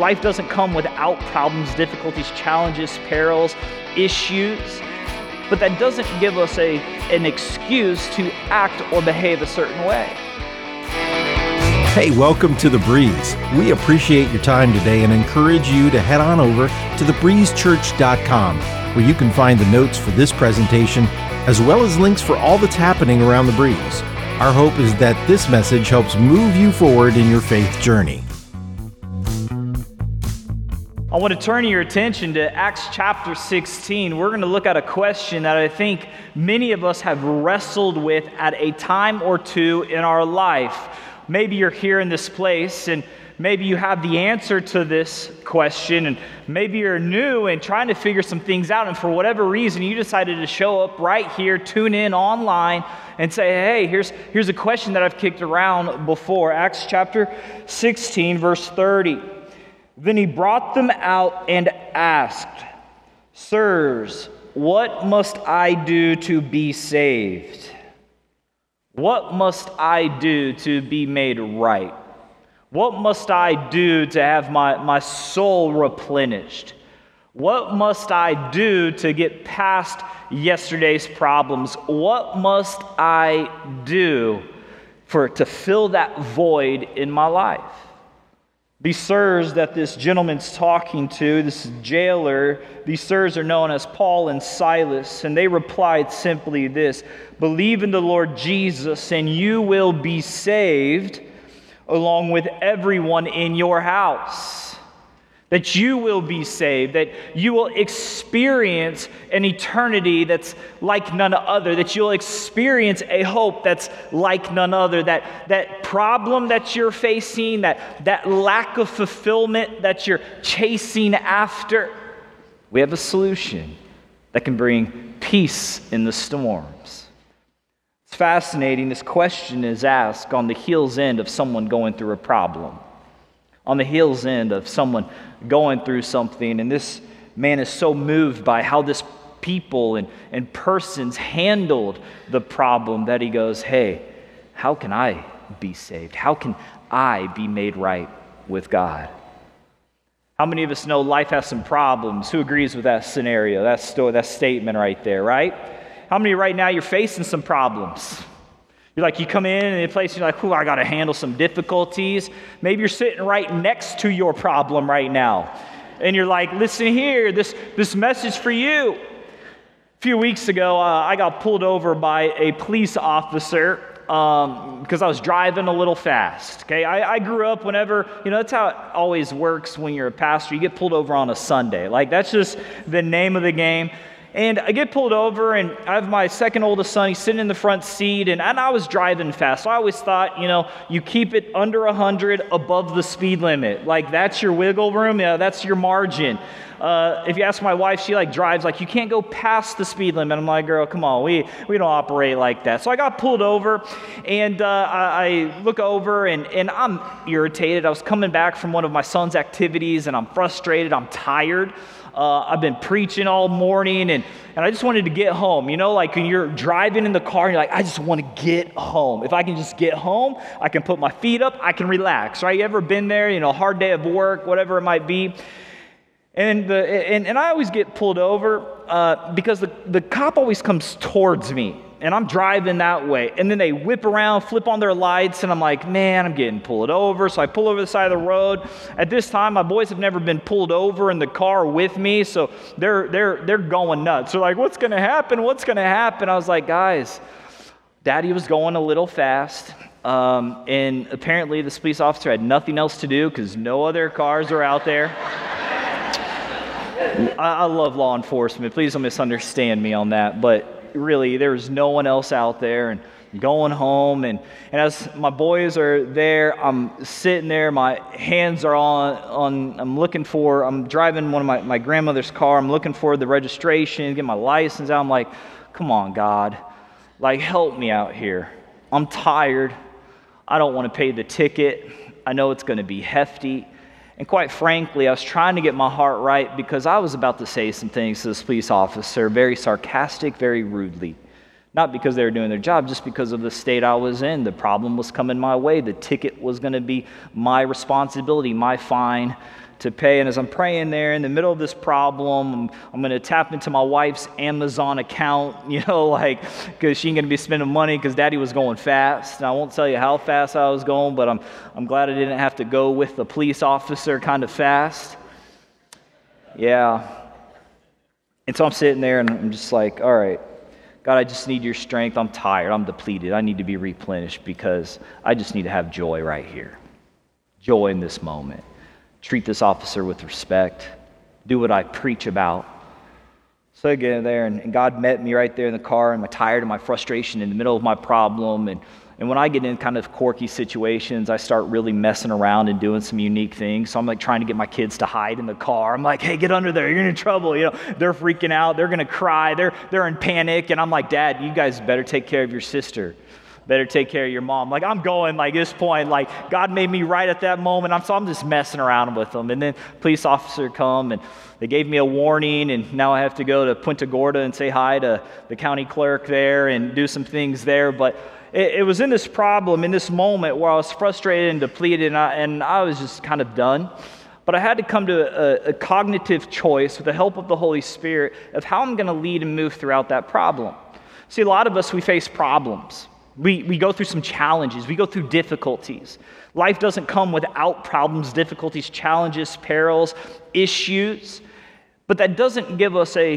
life doesn't come without problems, difficulties, challenges, perils, issues. But that doesn't give us an excuse to act or behave a certain way. Hey, welcome to The Breeze. We appreciate your time today and encourage you to head on over to thebreezechurch.com, where you can find the notes for this presentation, as well as links for all that's happening around The Breeze. Our hope is that this message helps move you forward in your faith journey. I want to turn your attention to Acts chapter 16. We're going to look at a question that I think many of us have wrestled with at a time or two in our life. Maybe you're here in this place and maybe you have the answer to this question, and maybe you're new and trying to figure some things out, and for whatever reason you decided to show up right here, tune in online and say, hey, here's a question that I've kicked around before. Acts chapter 16 verse 30. Then he brought them out and asked, "Sirs, what must I do to be saved?" What must I do to be made right? What must I do to have my soul replenished? What must I do to get past yesterday's problems? What must I do to fill that void in my life? These sirs that this gentleman's talking to, this jailer, these sirs are known as Paul and Silas, and they replied simply this: "Believe in the Lord Jesus, and you will be saved, along with everyone in your house." That you will be saved, that you will experience an eternity that's like none other, that you'll experience a hope that's like none other, that problem that you're facing, that lack of fulfillment that you're chasing after, we have a solution that can bring peace in the storms. It's fascinating. This question is asked on the heels end of someone going through a problem, on the heels end of someone going through something, and this man is so moved by how this people and persons handled the problem that he goes, hey, how can I be saved? How can I be made right with God? How many of us know life has some problems? Who agrees with that scenario, that statement right there, right? How many right now you're facing some problems? You come in a place, you're like, I got to handle some difficulties. Maybe you're sitting right next to your problem right now. And you're like, listen here, this message for you. A few weeks ago, I got pulled over by a police officer because I was driving a little fast. Okay, I grew up whenever, that's how it always works when you're a pastor. You get pulled over on a Sunday. That's just the name of the game. And I get pulled over, and I have my second oldest son. He's sitting in the front seat, and I was driving fast. So I always thought, you keep it under 100 above the speed limit. That's your wiggle room. Yeah, that's your margin. If you ask my wife, she drives you can't go past the speed limit. I'm like, girl, come on, we don't operate like that. So I got pulled over, and I look over, and I'm irritated. I was coming back from one of my son's activities, and I'm frustrated. I'm tired. I've been preaching all morning, and I just wanted to get home. When you're driving in the car, and you're like, I just want to get home. If I can just get home, I can put my feet up, I can relax, right? You ever been there? Hard day of work, whatever it might be. And I always get pulled over because the cop always comes towards me, and I'm driving that way. And then they whip around, flip on their lights, and I'm like, man, I'm getting pulled over. So I pull over the side of the road. At this time, my boys have never been pulled over in the car with me, so they're going nuts. They're like, what's going to happen? What's going to happen? I was like, guys, Daddy was going a little fast. And apparently this police officer had nothing else to do because no other cars are out there. I love law enforcement. Please don't misunderstand me on that. But really, there's no one else out there, and going home. And as my boys are there, I'm sitting there. My hands are on I'm driving one of my grandmother's car. I'm looking for the registration, get my license out. I'm like, come on, God. Help me out here. I'm tired. I don't want to pay the ticket. I know it's going to be hefty. And quite frankly, I was trying to get my heart right because I was about to say some things to this police officer, very sarcastic, very rudely, Not because they were doing their job, just because of the state I was in. The problem was coming my way. The ticket was going to be my responsibility, my fine to pay. And as I'm praying there in the middle of this problem, I'm going to tap into my wife's Amazon account, because she ain't going to be spending money because Daddy was going fast. And I won't tell you how fast I was going, but I'm glad I didn't have to go with the police officer kind of fast. Yeah. And so I'm sitting there and I'm just like, all right, God, I just need your strength. I'm tired. I'm depleted. I need to be replenished because I just need to have joy right here. Joy in this moment. Treat this officer with respect. Do what I preach about. So I get in there, and God met me right there in the car, and my tired and my frustration in the middle of my problem. And when I get in kind of quirky situations, I start really messing around and doing some unique things. So I'm like trying to get my kids to hide in the car. I'm like, hey, get under there. You're in trouble. They're freaking out. They're going to cry. They're in panic. And I'm like, Dad, you guys better take care of your sister. Better take care of your mom. Like, I'm going like this point, like God made me right at that moment. So I'm just messing around with them. And then police officer come and they gave me a warning, and now I have to go to Punta Gorda and say hi to the county clerk there and do some things there. But it was in this problem, in this moment where I was frustrated and depleted, and I was just kind of done. But I had to come to a cognitive choice with the help of the Holy Spirit of how I'm going to lead and move throughout that problem. See, a lot of us, we face problems. We go through some challenges. We go through difficulties. Life doesn't come without problems, difficulties, challenges, perils, issues. But that doesn't give us an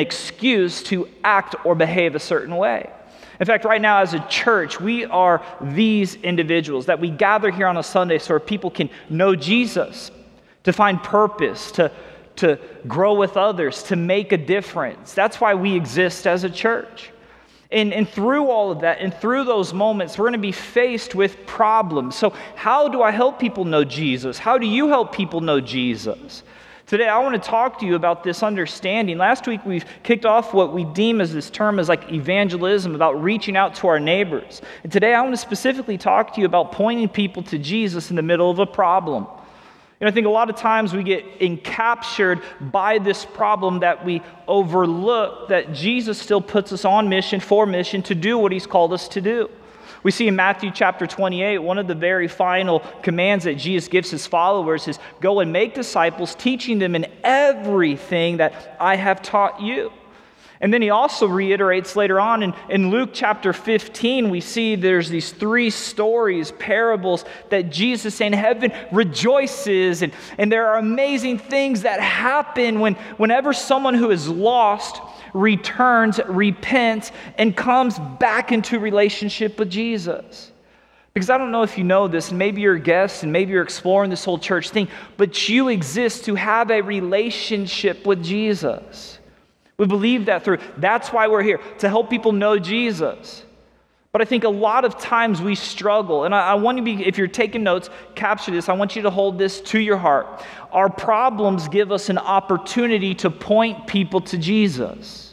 excuse to act or behave a certain way. In fact, right now as a church, we are these individuals that we gather here on a Sunday so people can know Jesus, to find purpose, to grow with others, to make a difference. That's why we exist as a church. And through all of that, and through those moments, we're going to be faced with problems. So how do I help people know Jesus? How do you help people know Jesus? Today, I want to talk to you about this understanding. Last week, we've kicked off what we deem as this term as like evangelism, about reaching out to our neighbors. And today, I want to specifically talk to you about pointing people to Jesus in the middle of a problem. I think a lot of times we get encaptured by this problem that we overlook that Jesus still puts us on mission, for mission, to do what he's called us to do. We see in Matthew chapter 28, one of the very final commands that Jesus gives his followers is, go and make disciples, teaching them in everything that I have taught you. And then he also reiterates later on in Luke chapter 15, we see there's these 3 stories, parables that Jesus saying heaven rejoices. And there are amazing things that happen whenever someone who is lost returns, repents, and comes back into relationship with Jesus. Because I don't know if you know this, and maybe you're a guest, and maybe you're exploring this whole church thing, but you exist to have a relationship with Jesus. We believe that through. That's why we're here, to help people know Jesus. But I think a lot of times we struggle, and I want you to be, if you're taking notes, capture this. I want you to hold this to your heart. Our problems give us an opportunity to point people to Jesus.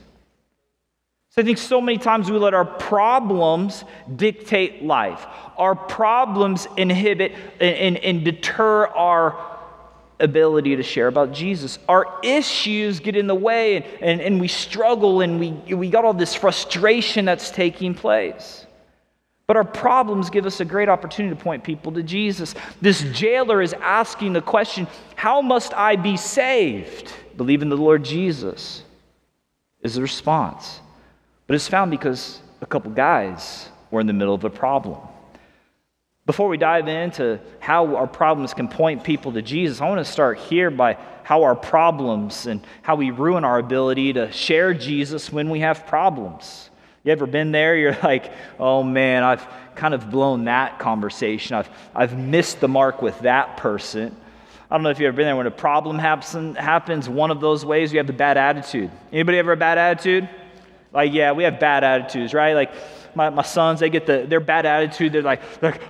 So I think so many times we let our problems dictate life. Our problems inhibit and deter our ability to share about Jesus. Our issues get in the way, and we struggle, and we got all this frustration that's taking place. But our problems give us a great opportunity to point people to Jesus. This jailer is asking the question, how must I be saved? Believe in the Lord Jesus is the response. But it's found because a couple guys were in the middle of a problem. Before we dive into how our problems can point people to Jesus, I want to start here by how our problems and how we ruin our ability to share Jesus when we have problems. You ever been there? You're like, oh man, I've kind of blown that conversation. I've missed the mark with that person. I don't know if you've ever been there. When a problem happens, one of those ways, you have the bad attitude. Anybody ever a bad attitude? Like, yeah, we have bad attitudes, right? Like, my sons, they get their bad attitude. They're like,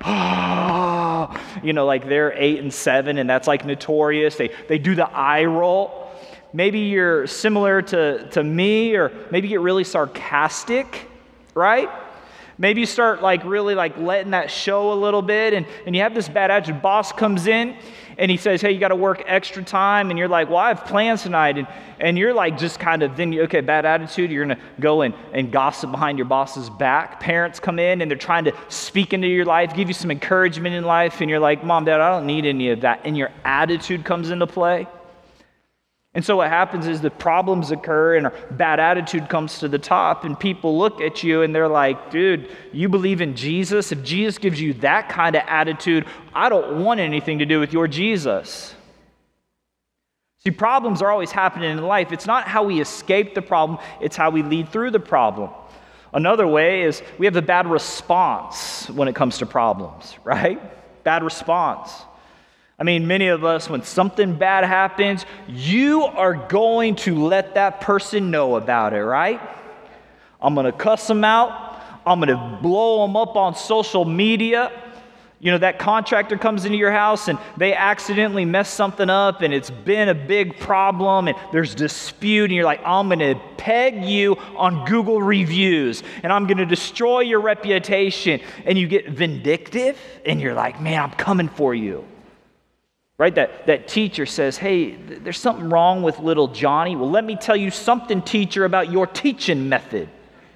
oh, like they're 8 and 7, and that's like notorious. They do the eye roll. Maybe you're similar to me, or maybe get really sarcastic, right? Maybe you start really letting that show a little bit, and you have this bad attitude. Boss comes in and he says, hey, you got to work extra time, and you're like, well, I have plans tonight, and you're just kind of okay, bad attitude. You're gonna go and gossip behind your boss's back. Parents come in and they're trying to speak into your life, give you some encouragement in life, and you're like, Mom, Dad, I don't need any of that, and your attitude comes into play. And so what happens is the problems occur and our bad attitude comes to the top, and people look at you and they're like, dude, you believe in Jesus? If Jesus gives you that kind of attitude, I don't want anything to do with your Jesus. See, problems are always happening in life. It's not how we escape the problem, it's how we lead through the problem. Another way is we have a bad response when it comes to problems, right? Bad response. I mean, many of us, when something bad happens, you are going to let that person know about it, right? I'm going to cuss them out. I'm going to blow them up on social media. That contractor comes into your house and they accidentally mess something up and it's been a big problem and there's dispute, and you're like, I'm going to peg you on Google reviews and I'm going to destroy your reputation. And you get vindictive and you're like, man, I'm coming for you. Right? That teacher says, hey, there's something wrong with little Johnny. Well, let me tell you something, teacher, about your teaching method.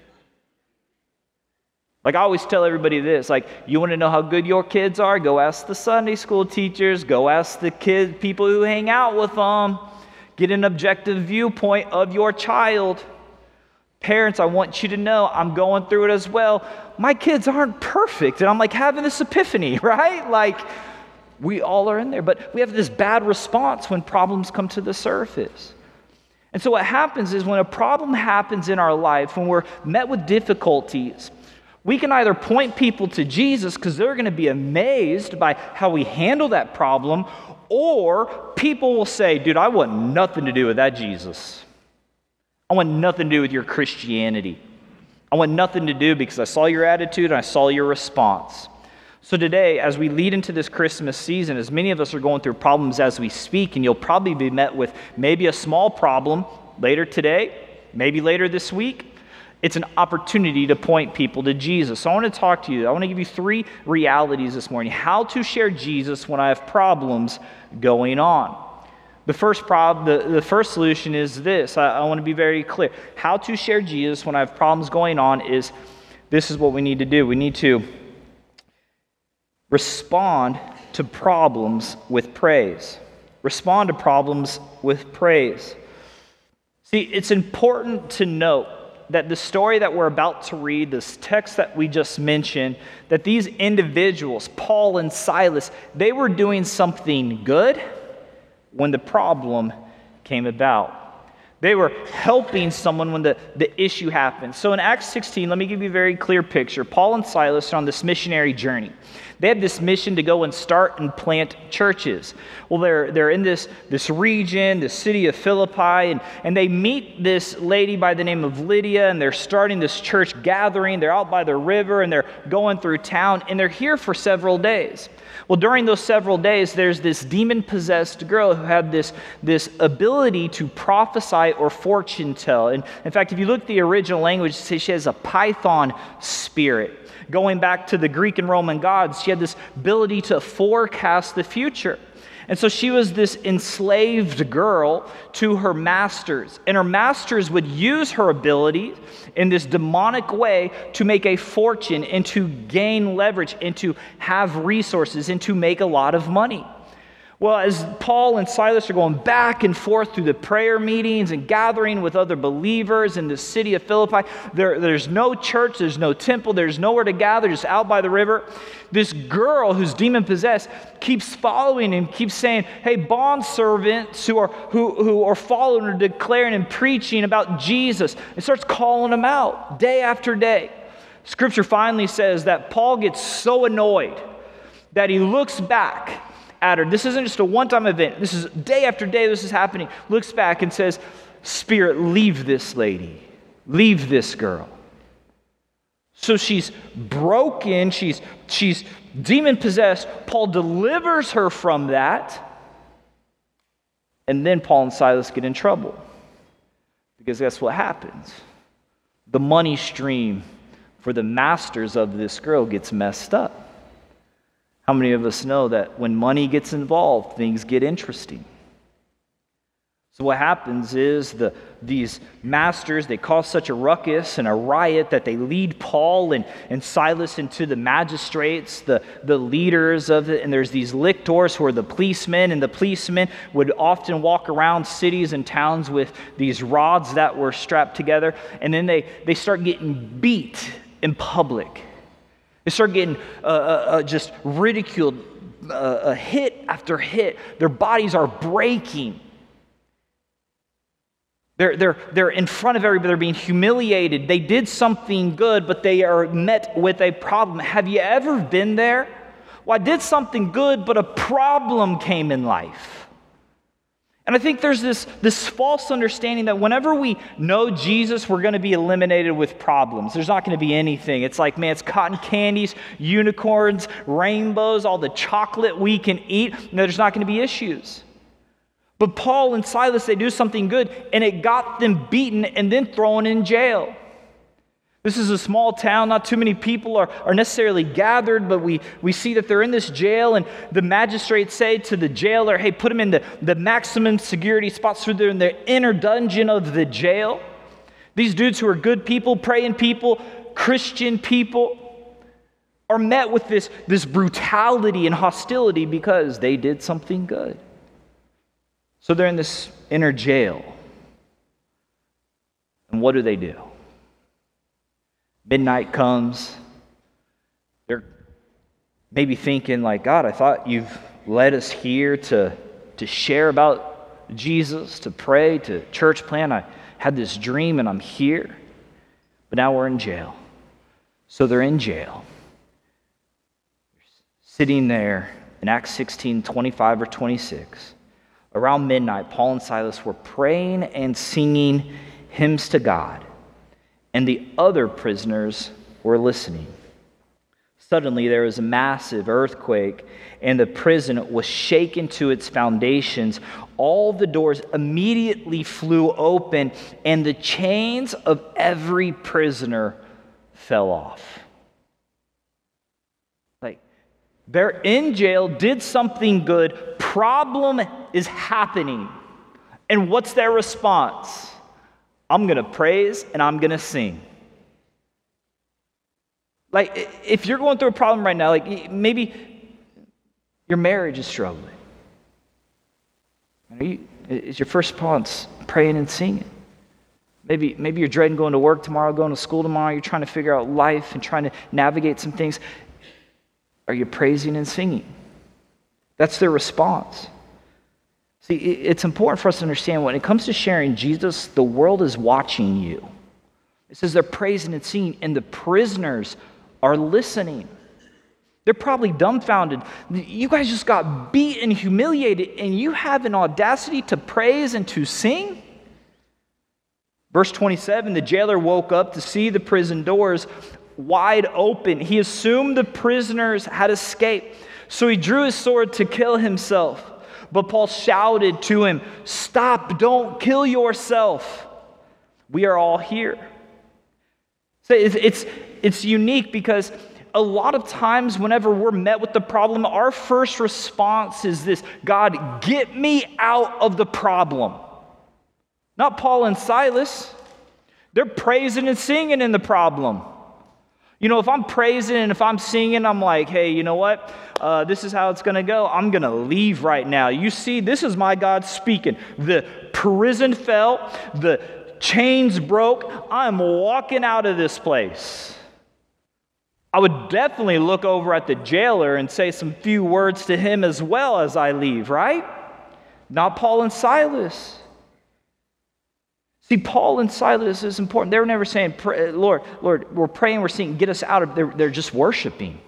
I always tell everybody this, you want to know how good your kids are? Go ask the Sunday school teachers. Go ask the people who hang out with them. Get an objective viewpoint of your child. Parents, I want you to know I'm going through it as well. My kids aren't perfect, and I'm having this epiphany, right? We all are in there, but we have this bad response when problems come to the surface. And so what happens is when a problem happens in our life, when we're met with difficulties, we can either point people to Jesus because they're going to be amazed by how we handle that problem, or people will say, dude, I want nothing to do with that Jesus. I want nothing to do with your Christianity. I want nothing to do because I saw your attitude and I saw your response. So today, as we lead into this Christmas season, as many of us are going through problems as we speak, and you'll probably be met with maybe a small problem later today, maybe later this week, it's an opportunity to point people to Jesus. So I want to talk to you. I want to give you 3 realities this morning. How to share Jesus when I have problems going on. The first solution is this. I want to be very clear. How to share Jesus when I have problems going on is, this is what we need to do. We need to respond to problems with praise. Respond to problems with praise. See, it's important to note that the story that we're about to read, this text that we just mentioned, that these individuals, Paul and Silas, they were doing something good when the problem came about. They were helping someone when the issue happened. So in Acts 16, let me give you a very clear picture. Paul and Silas are on this missionary journey. They had this mission to go and start and plant churches. Well, they're in this region, the city of Philippi, and they meet this lady by the name of Lydia, and they're starting this church gathering. They're out by the river, and they're going through town, and they're here for several days. Well, during those several days, there's this demon-possessed girl who had this ability to prophesy or fortune tell. And in fact, if you look at the original language, it says she has a python spirit. Going back to the Greek and Roman gods, she had this ability to forecast the future. And so she was this enslaved girl to her masters. And her masters would use her ability in this demonic way to make a fortune and to gain leverage and to have resources and to make a lot of money. Well, as Paul and Silas are going back and forth through the prayer meetings and gathering with other believers in the city of Philippi, there's no church, there's no temple, there's nowhere to gather, just out by the river. This girl who's demon-possessed keeps following him, keeps saying, hey, bondservants who are following or declaring and preaching about Jesus, and starts calling them out day after day. Scripture finally says that Paul gets so annoyed that he looks back at her. This isn't just a one-time event. This is day after day this is happening. Looks back and says, Spirit, leave this lady. Leave this girl. So she's broken. She's demon-possessed. Paul delivers her from that. And then Paul and Silas get in trouble. Because guess what happens? The money stream for the masters of this girl gets messed up. How many of us know that when money gets involved, things get interesting? So what happens is these masters, they cause such a ruckus and a riot that they lead Paul and Silas into the magistrates, the leaders of it, and there's these lictors who are the policemen, and the policemen would often walk around cities and towns with these rods that were strapped together, and then they start getting beat in public. They start getting just ridiculed, hit after hit. Their bodies are breaking. They're in front of everybody. They're being humiliated. They did something good, but they are met with a problem. Have you ever been there? Well, I did something good, but a problem came in life. And I think there's this false understanding that whenever we know Jesus, we're going to be eliminated with problems. There's not going to be anything. It's like, man, it's cotton candies, unicorns, rainbows, all the chocolate we can eat. No, there's not going to be issues. But Paul and Silas, they do something good, and it got them beaten and then thrown in jail. This is a small town. Not too many people are necessarily gathered, but we see that they're in this jail, and the magistrates say to the jailer, hey, put them in the maximum security spots, so they're in the inner dungeon of the jail. These dudes who are good people, praying people, Christian people, are met with this brutality and hostility because they did something good. So they're in this inner jail. And what do? Midnight comes. They're maybe thinking like, God, I thought you've led us here to share about Jesus, to pray, to church plan. I had this dream and I'm here. But now we're in jail. So they're in jail. Sitting there in Acts 16, 25 or 26. Around midnight, Paul and Silas were praying and singing hymns to God, and the other prisoners were listening. Suddenly, there was a massive earthquake, and the prison was shaken to its foundations. All the doors immediately flew open, and the chains of every prisoner fell off. They're in jail, did something good, problem is happening. And what's their response? I'm going to praise and I'm going to sing. Like, if you're going through a problem right now, like maybe your marriage is struggling. Is your first response praying and singing? Maybe you're dreading going to work tomorrow, going to school tomorrow. You're trying to figure out life and trying to navigate some things. Are you praising and singing? That's their response. See, it's important for us to understand when it comes to sharing Jesus, the world is watching you. It says they're praising and singing, and the prisoners are listening. They're probably dumbfounded. You guys just got beat and humiliated, and you have an audacity to praise and to sing? Verse 27, the jailer woke up to see the prison doors wide open. He assumed the prisoners had escaped, so he drew his sword to kill himself. But Paul shouted to him, "Stop, don't kill yourself. We are all here." So it's unique because a lot of times whenever we're met with the problem, our first response is this: God, get me out of the problem. Not Paul and Silas. They're praising and singing in the problem. You know, if I'm praising and if I'm singing, I'm like, hey, you know what? This is how it's going to go. I'm going to leave right now. You see, this is my God speaking. The prison fell. The chains broke. I'm walking out of this place. I would definitely look over at the jailer and say some few words to him as well as I leave, right? Not Paul and Silas. See, Paul and Silas is important. They were never saying, Lord, we're praying, we're singing, get us out of there. They're just worshiping.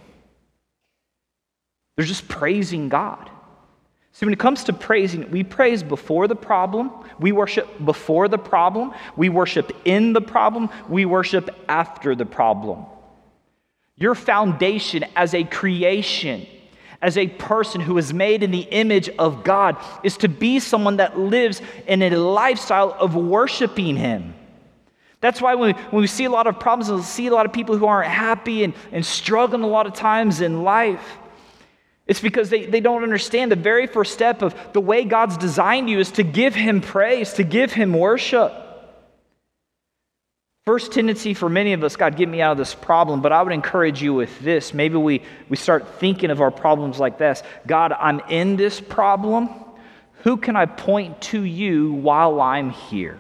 They're just praising God. See, when it comes to praising, we praise before the problem. We worship before the problem. We worship in the problem. We worship after the problem. Your foundation as a creation, as a person who is made in the image of God, is to be someone that lives in a lifestyle of worshiping Him. That's why when we see a lot of problems and we see a lot of people who aren't happy and struggling a lot of times in life, it's because they don't understand the very first step of the way God's designed you is to give Him praise, to give Him worship. First tendency for many of us, God, get me out of this problem, but I would encourage you with this. Maybe we start thinking of our problems like this. God, I'm in this problem. Who can I point to you while I'm here?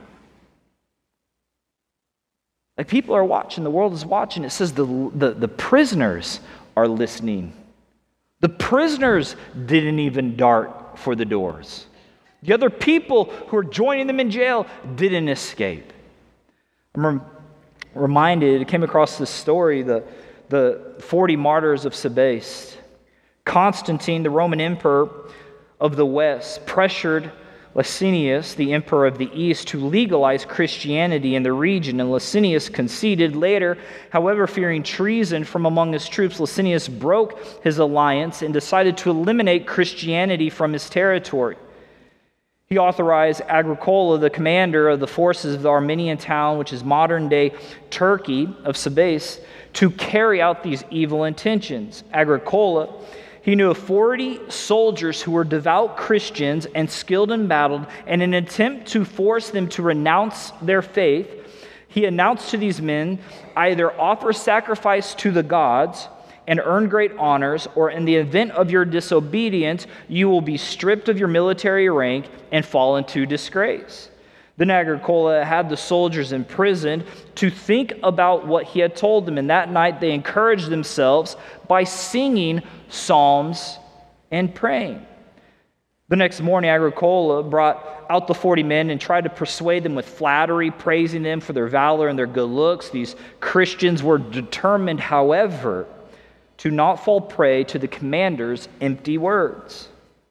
Like, people are watching, the world is watching. It says the prisoners are listening. The prisoners didn't even dart for the doors. The other people who are joining them in jail didn't escape. I'm reminded, I came across this story, the 40 martyrs of Sebaste. Constantine, the Roman emperor of the West, pressured Licinius, the emperor of the East, to legalize Christianity in the region, and Licinius conceded. Later, however, fearing treason from among his troops, Licinius broke his alliance and decided to eliminate Christianity from his territory. He authorized Agricola, the commander of the forces of the Armenian town, which is modern-day Turkey, of Sebaste, to carry out these evil intentions. Agricola, he knew of 40 soldiers who were devout Christians and skilled in battle, and in an attempt to force them to renounce their faith, he announced to these men, either offer sacrifice to the gods and earn great honors, or in the event of your disobedience, you will be stripped of your military rank and fall into disgrace. Then Agricola had the soldiers imprisoned to think about what he had told them, and that night they encouraged themselves by singing psalms and praying. The next morning, Agricola brought out the 40 men and tried to persuade them with flattery, praising them for their valor and their good looks. These Christians were determined, however, to not fall prey to the commander's empty words.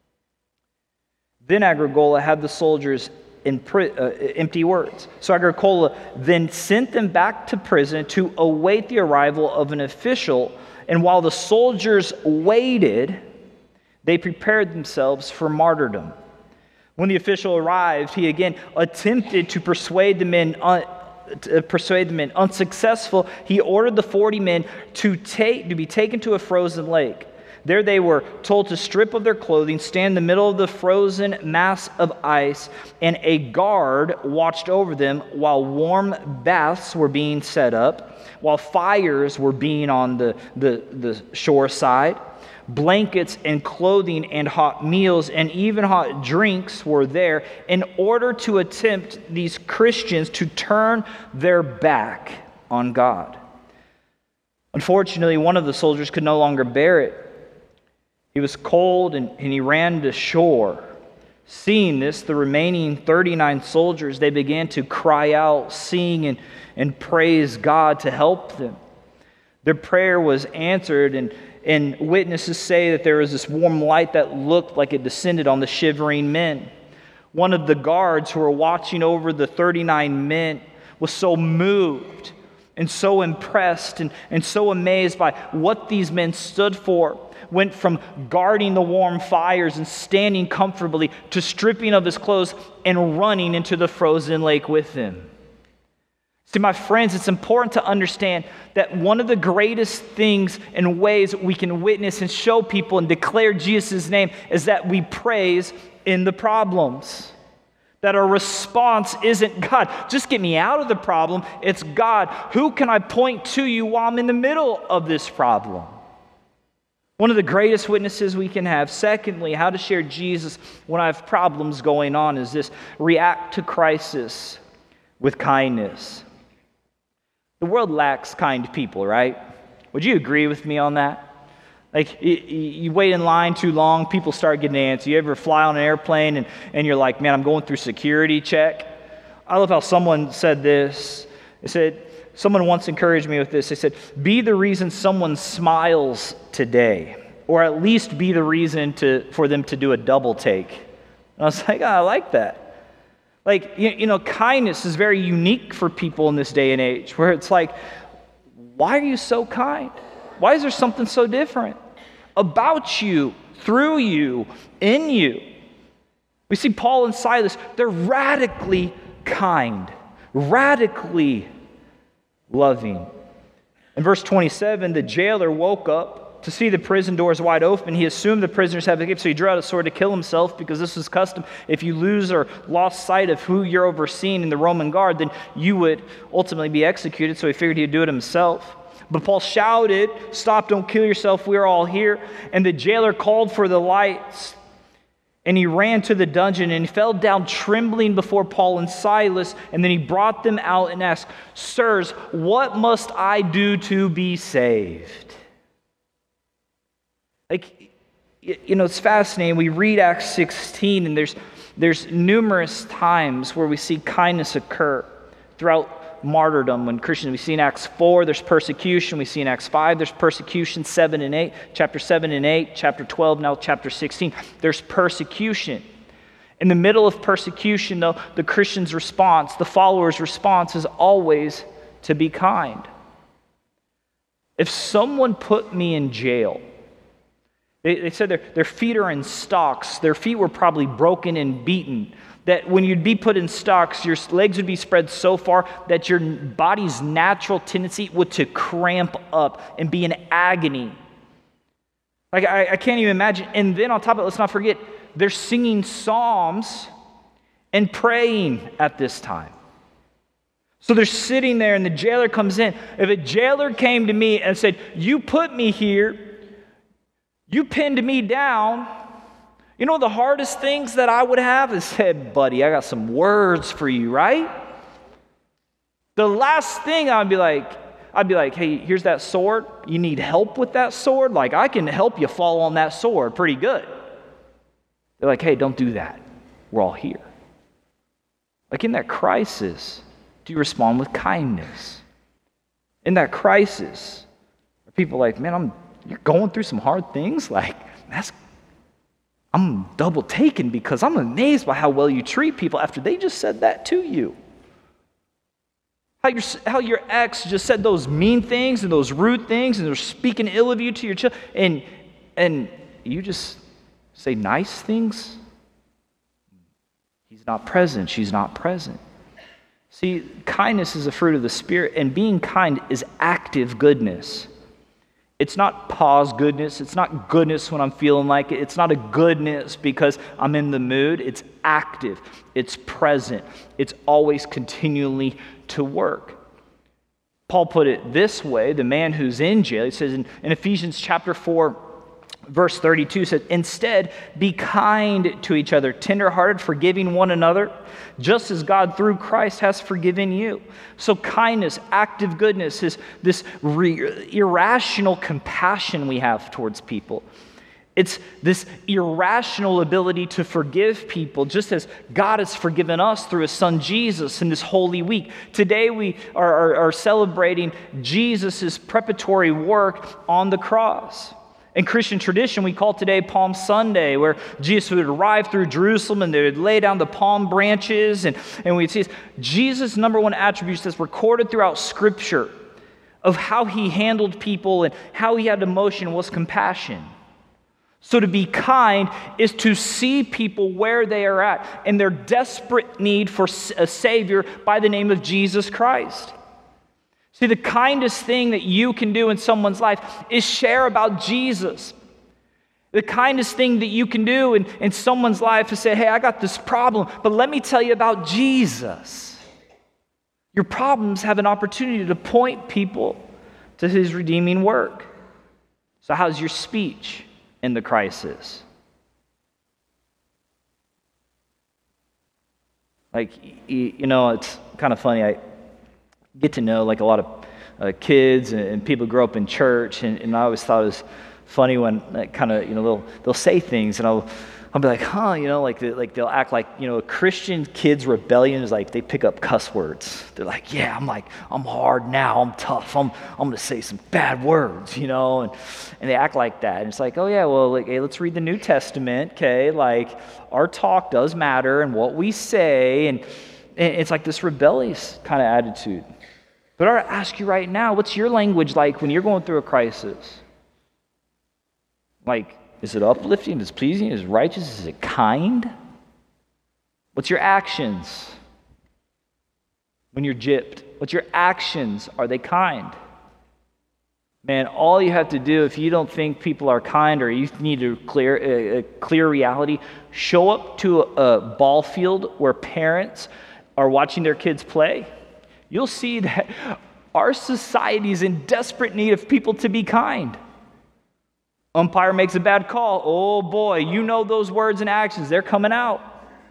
Then Agricola had the soldiers empty words. So Agricola then sent them back to prison to await the arrival of an official. And while the soldiers waited, they prepared themselves for martyrdom. When the official arrived, he again attempted to persuade the men unsuccessful. He ordered the 40 men to be taken to a frozen lake. There they were told to strip of their clothing, stand in the middle of the frozen mass of ice, and a guard watched over them while warm baths were being set up, while fires were being on the shore side. Blankets and clothing and hot meals and even hot drinks were there in order to attempt these Christians to turn their back on God. Unfortunately, one of the soldiers could no longer bear it. He was cold and he ran to shore. Seeing this, the remaining 39 soldiers, they began to cry out, sing and praise God to help them. Their prayer was answered, and witnesses say that there was this warm light that looked like it descended on the shivering men. One of the guards who were watching over the 39 men was so moved and so impressed and so amazed by what these men stood for, went from guarding the warm fires and standing comfortably to stripping of his clothes and running into the frozen lake with them. See, my friends, it's important to understand that one of the greatest things and ways we can witness and show people and declare Jesus' name is that we praise in the problems. That our response isn't, God, just get me out of the problem. It's, God, who can I point to you while I'm in the middle of this problem? One of the greatest witnesses we can have. Secondly, how to share Jesus when I have problems going on is this: react to crisis with kindness. The world lacks kind people, right? Would you agree with me on that? Like, you wait in line too long, people start getting antsy. You ever fly on an airplane and you're like, man, I'm going through security check? I love how someone said this. They said, someone once encouraged me with this. They said, be the reason someone smiles today, or at least be the reason for them to do a double take. And I was like, I like that. Like, kindness is very unique for people in this day and age, where it's like, why are you so kind? Why is there something so different about you, through you, in you? We see Paul and Silas, they're radically kind, radically loving. In verse 27, the jailer woke up to see the prison doors wide open. He assumed the prisoners had escaped, so he drew out a sword to kill himself, because this was custom. If you lose or lost sight of who you're overseeing in the Roman guard, then you would ultimately be executed, so he figured he'd do it himself. But Paul shouted, "Stop, don't kill yourself, we're all here." And the jailer called for the lights, and he ran to the dungeon, and he fell down trembling before Paul and Silas, and then he brought them out and asked, "Sirs, what must I do to be saved?" It's fascinating. We read Acts 16, and there's numerous times where we see kindness occur throughout martyrdom when Christians. We see in Acts 4, there's persecution. We see in Acts 5, there's persecution. 7 and 8, chapter 7 and 8, chapter 12, now chapter 16, there's persecution. In the middle of persecution, though, the Christian's response, the follower's response, is always to be kind. If someone put me in jail, they said their feet are in stocks. Their feet were probably broken and beaten. That when you'd be put in stocks, your legs would be spread so far that your body's natural tendency would to cramp up and be in agony. I can't even imagine. And then on top of it, let's not forget, they're singing psalms and praying at this time. So they're sitting there, and the jailer comes in. If a jailer came to me and said, "You put me here, you pinned me down," you know the hardest things that I would have is said, "Buddy, I got some words for you," right? The last thing I'd be like, "Hey, here's that sword. You need help with that sword? Like, I can help you fall on that sword pretty good." They're like, "Hey, don't do that. We're all here." Like in that crisis, do you respond with kindness? In that crisis, are people like, "Man, you're going through some hard things?" Like, I'm double taken because I'm amazed by how well you treat people after they just said that to you. How your ex just said those mean things and those rude things, and they're speaking ill of you to your children, and you just say nice things. He's not present. She's not present. See, kindness is a fruit of the Spirit, and being kind is active goodness. It's not pause goodness. It's not goodness when I'm feeling like it. It's not a goodness because I'm in the mood. It's active. It's present. It's always continually to work. Paul put it this way, the man who's in jail, he says in Ephesians chapter 4, verse 32, says, "Instead, be kind to each other, tenderhearted, forgiving one another, just as God through Christ has forgiven you." So kindness, active goodness, is this irrational compassion we have towards people. It's this irrational ability to forgive people, just as God has forgiven us through His Son Jesus in this Holy Week. Today we are celebrating Jesus' preparatory work on the cross. In Christian tradition, we call today Palm Sunday, where Jesus would arrive through Jerusalem and they would lay down the palm branches, and we'd see Jesus' number one attribute that's recorded throughout Scripture of how He handled people and how He had emotion was compassion. So to be kind is to see people where they are at and their desperate need for a Savior by the name of Jesus Christ. See, the kindest thing that you can do in someone's life is share about Jesus. The kindest thing that you can do in someone's life is say, "Hey, I got this problem, but let me tell you about Jesus." Your problems have an opportunity to point people to His redeeming work. So how's your speech in the crisis? It's kind of funny. I get to know like a lot of kids and people who grow up in church, and I always thought it was funny when they'll say things, and I'll be like, they'll act like a Christian kid's rebellion is like they pick up cuss words. They're like, "Yeah, I'm hard now, I'm tough, I'm gonna say some bad words," and they act like that. And it's like, "Oh yeah, well, hey, let's read the New Testament, okay? Like our talk does matter and what we say," and it's like this rebellious kind of attitude. But I ask you right now, what's your language like when you're going through a crisis? Like, is it uplifting? Is it pleasing? Is it righteous? Is it kind? What's your actions? when you're gypped? What's your actions? Are they kind? Man, all you have to do if you don't think people are kind or you need a clear reality, show up to a ball field where parents are watching their kids play. You'll see that our society is in desperate need of people to be kind. Umpire makes a bad call. Oh boy, you know those words and actions, they're coming out.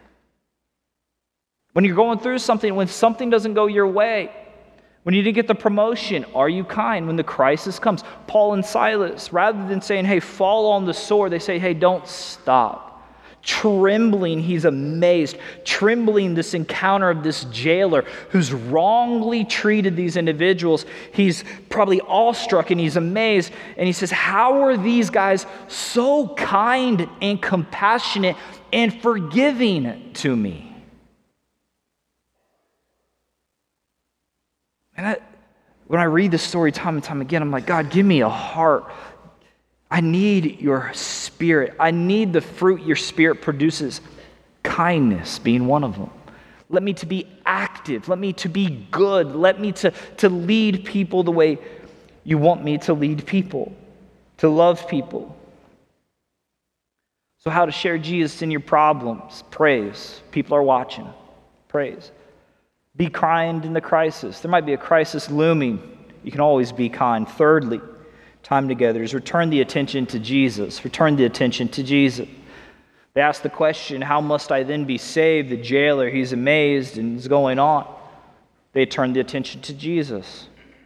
When you're going through something, when something doesn't go your way, when you didn't get the promotion, are you kind? When the crisis comes, Paul and Silas, rather than saying, hey, fall on the sword, they say, hey, don't stop. Trembling, he's amazed. Trembling, this encounter of this jailer who's wrongly treated these individuals. He's probably awestruck and he's amazed. And he says, how are these guys so kind and compassionate and forgiving to me? And when I read this story time and time again, I'm like, God, give me a heart. I need your spirit. I need the fruit your spirit produces. Kindness being one of them. Let me to be active. Let me to be good. Let me to lead people the way you want me to lead people. To love people. So how to share Jesus in your problems? Praise. People are watching. Praise. Be kind in the crisis. There might be a crisis looming. You can always be kind. Thirdly, time together is return the attention to Jesus. Return the attention to Jesus. They ask the question, how must I then be saved? The jailer, he's amazed and is going on. They turn the attention to Jesus.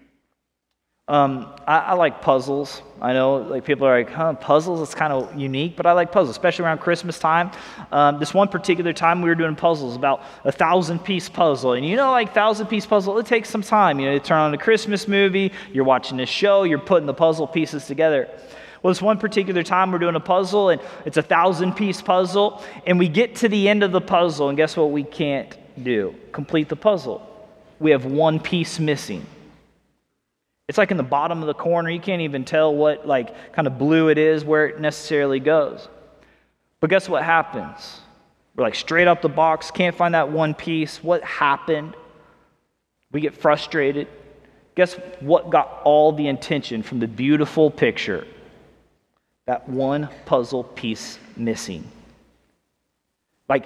I like puzzles. I know like people are like, puzzles? It's kind of unique, but I like puzzles, especially around Christmas time. This one particular time we were doing puzzles, about 1,000-piece puzzle. And you know, like 1,000-piece puzzle, it takes some time. You know, you turn on a Christmas movie, you're watching a show, you're putting the puzzle pieces together. Well, this one particular time we're doing a puzzle, and it's a 1,000-piece puzzle, and we get to the end of the puzzle, and guess what we can't do? Complete the puzzle. We have one piece missing. It's like in the bottom of the corner. You can't even tell what like kind of blue it is, where it necessarily goes. But guess what happens? We're like straight up the box, can't find that one piece. What happened? We get frustrated. Guess what got all the attention from the beautiful picture? That one puzzle piece missing. Like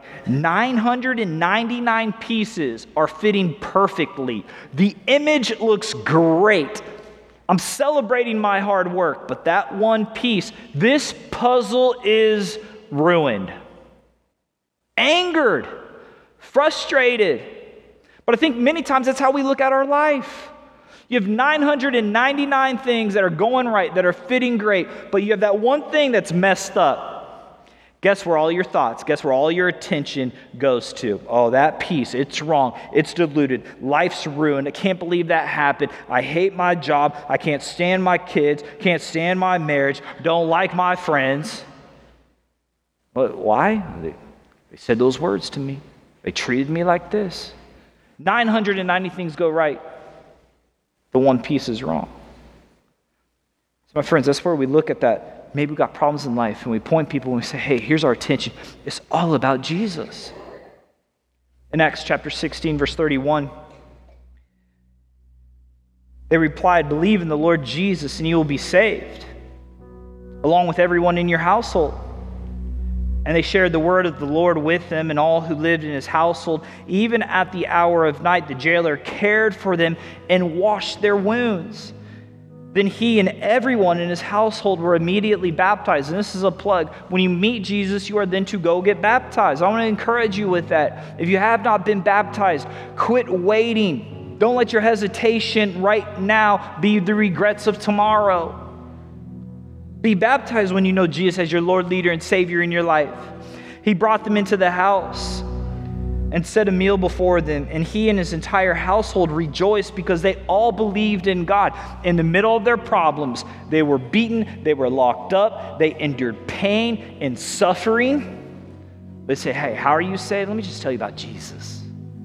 999 pieces are fitting perfectly. The image looks great. I'm celebrating my hard work, but that one piece, this puzzle is ruined. Angered, frustrated. But I think many times that's how we look at our life. You have 999 things that are going right, that are fitting great, but you have that one thing that's messed up. Guess where all your thoughts, guess where all your attention goes to? Oh, that piece, it's wrong, it's diluted, life's ruined, I can't believe that happened, I hate my job, I can't stand my kids, can't stand my marriage, don't like my friends. But why? They said those words to me. They treated me like this. 990 things go right. The one piece is wrong. So my friends, that's where we look at that. Maybe we've got problems in life and we point people and we say, hey, here's our attention. It's all about Jesus. In Acts chapter 16, verse 31, they replied, believe in the Lord Jesus and you will be saved, along with everyone in your household. And they shared the word of the Lord with them and all who lived in his household. Even at the hour of night, the jailer cared for them and washed their wounds. Then he and everyone in his household were immediately baptized. And this is a plug. When you meet Jesus, you are then to go get baptized. I want to encourage you with that. If you have not been baptized, quit waiting. Don't let your hesitation right now be the regrets of tomorrow. Be baptized when you know Jesus as your Lord, leader, and Savior in your life. He brought them into the house and set a meal before them, and he and his entire household rejoiced because they all believed in God. In the middle of their problems, they were beaten, they were locked up, they endured pain and suffering. They say, hey, how are you saved? Let me just tell you about Jesus.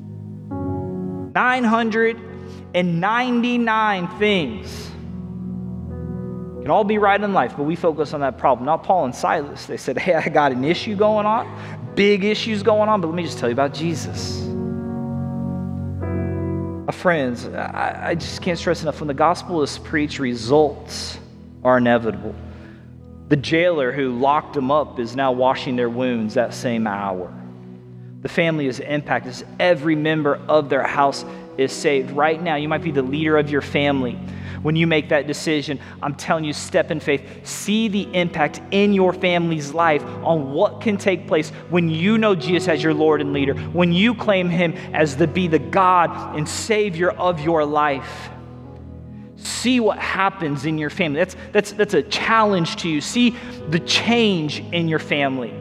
999 things can all be right in life, but we focus on that problem. Not Paul and Silas. They said, hey, I got an issue going on, big issues going on, but let me just tell you about Jesus. My friends, I just can't stress enough, when the gospel is preached, results are inevitable. The jailer who locked them up is now washing their wounds that same hour. The family is impacted as every member of their house is saved. Right now, you might be the leader of your family. When you make that decision, I'm telling you, step in faith. See the impact in your family's life on what can take place when you know Jesus as your Lord and leader, when you claim him as be the God and Savior of your life. See what happens in your family. That's a challenge to you. See the change in your family.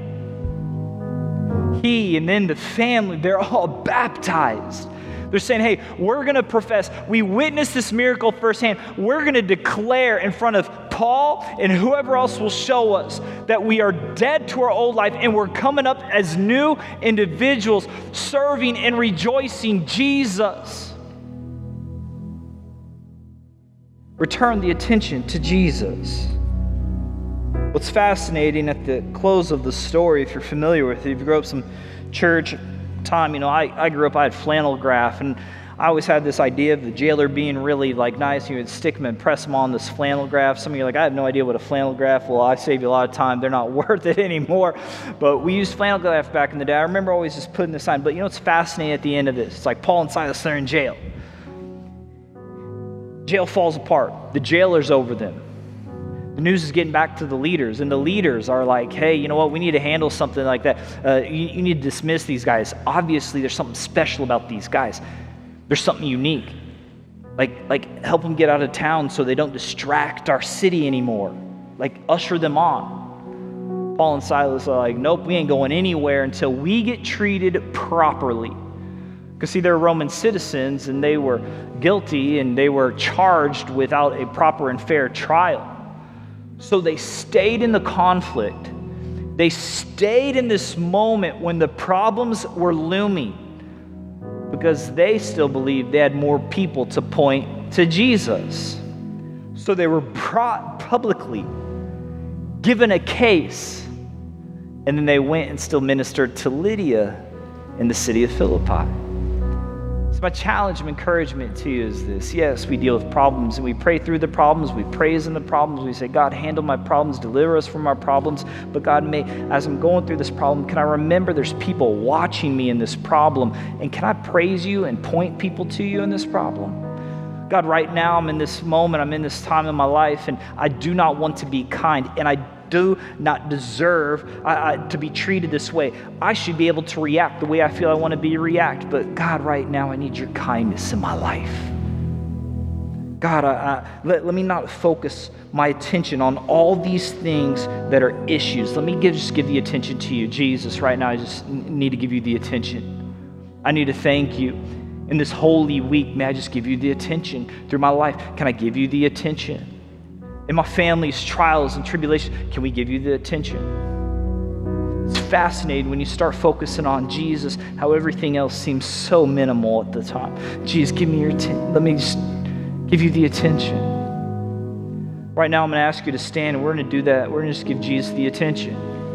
He and then the family, they're all baptized. They're saying, hey, we're going to profess. We witnessed this miracle firsthand. We're going to declare in front of Paul and whoever else will show us that we are dead to our old life and we're coming up as new individuals serving and rejoicing Jesus. Return the attention to Jesus. What's fascinating at the close of the story, if you're familiar with it, if you grew up some church time, I grew up, I had flannel graph, and I always had this idea of the jailer being really nice. You would stick them and press them on this flannel graph. Some of you are like, I have no idea what a flannel graph. Well, I save you a lot of time. They're not worth it anymore. But we used flannel graph back in the day. I remember always just putting this on. But what's fascinating at the end of this? It's like Paul and Silas, they're in jail. Jail falls apart. The jailer's over them. The news is getting back to the leaders, and the leaders are like, hey, you know what? We need to handle something like that. You need to dismiss these guys. Obviously, there's something special about these guys. There's something unique. Like help them get out of town so they don't distract our city anymore. Usher them on. Paul and Silas are like, nope, we ain't going anywhere until we get treated properly. Because see, they're Roman citizens, and they were guilty, and they were charged without a proper and fair trial. So they stayed in the conflict. They stayed in this moment when the problems were looming because they still believed they had more people to point to Jesus. So they were brought publicly, given a case, and then they went and still ministered to Lydia in the city of Philippi. My challenge and encouragement to you is this. Yes, we deal with problems and we pray through the problems. We praise in the problems. We say, God, handle my problems, deliver us from our problems. But God, as I'm going through this problem, can I remember there's people watching me in this problem? And can I praise you and point people to you in this problem? God, right now I'm in this moment, I'm in this time in my life, and I do not want to be kind, and I do not deserve to be treated this way. I should be able to react the way I feel I want to react. But God, right now, I need your kindness in my life. God, let me not focus my attention on all these things that are issues. Let me just give the attention to you. Jesus, right now, I just need to give you the attention. I need to thank you. In this holy week, may I just give you the attention through my life? Can I give you the attention? In my family's trials and tribulations, can we give you the attention? It's fascinating when you start focusing on Jesus, how everything else seems so minimal at the time. Jesus, give me your attention. Let me just give you the attention. Right now, I'm going to ask you to stand, and we're going to do that. We're going to just give Jesus the attention.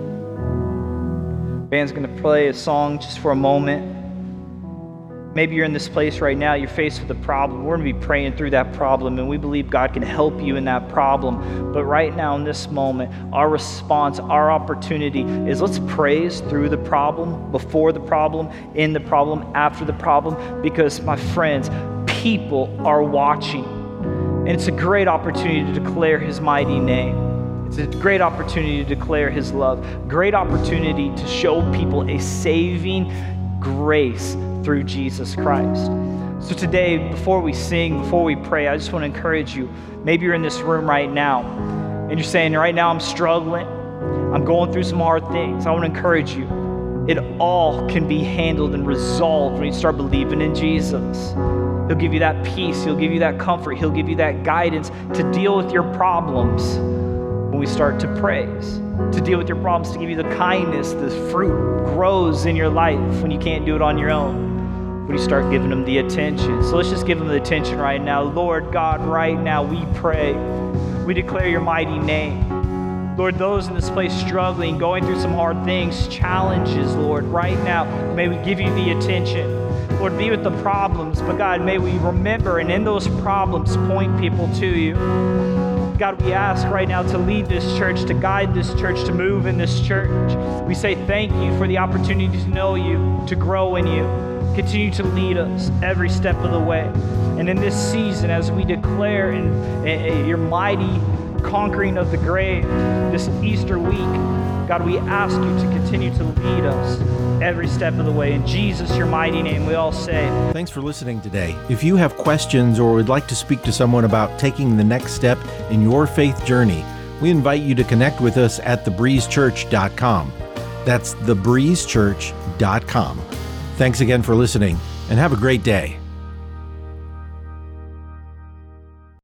Band's going to play a song just for a moment. Maybe you're in this place right now, you're faced with a problem. We're going to be praying through that problem, and we believe God can help you in that problem. But right now in this moment, our response, our opportunity is let's praise through the problem, before the problem, in the problem, after the problem, because my friends, people are watching. And it's a great opportunity to declare his mighty name. It's a great opportunity to declare his love, great opportunity to show people a saving grace through Jesus Christ. So today, before we sing, before we pray, I just want to encourage you. Maybe you're in this room right now, and you're saying, right now I'm struggling. I'm going through some hard things. I want to encourage you. It all can be handled and resolved when you start believing in Jesus. He'll give you that peace. He'll give you that comfort. He'll give you that guidance to deal with your problems when we start to praise. To deal with your problems, to give you the kindness, the fruit grows in your life when you can't do it on your own. When you start giving them the attention. So let's just give them the attention right now. Lord God, right now we pray. We declare your mighty name. Lord, those in this place struggling, going through some hard things, challenges, Lord, right now, may we give you the attention. Lord, be with the problems, but God, may we remember and in those problems point people to you. God, we ask right now to lead this church, to guide this church, to move in this church. We say thank you for the opportunity to know you, to grow in you. Continue to lead us every step of the way. And in this season, as we declare in your mighty conquering of the grave this Easter week, God, we ask you to continue to lead us every step of the way. In Jesus, your mighty name, we all say. Thanks for listening today. If you have questions or would like to speak to someone about taking the next step in your faith journey, we invite you to connect with us at thebreezechurch.com. That's thebreezechurch.com. Thanks again for listening, and have a great day.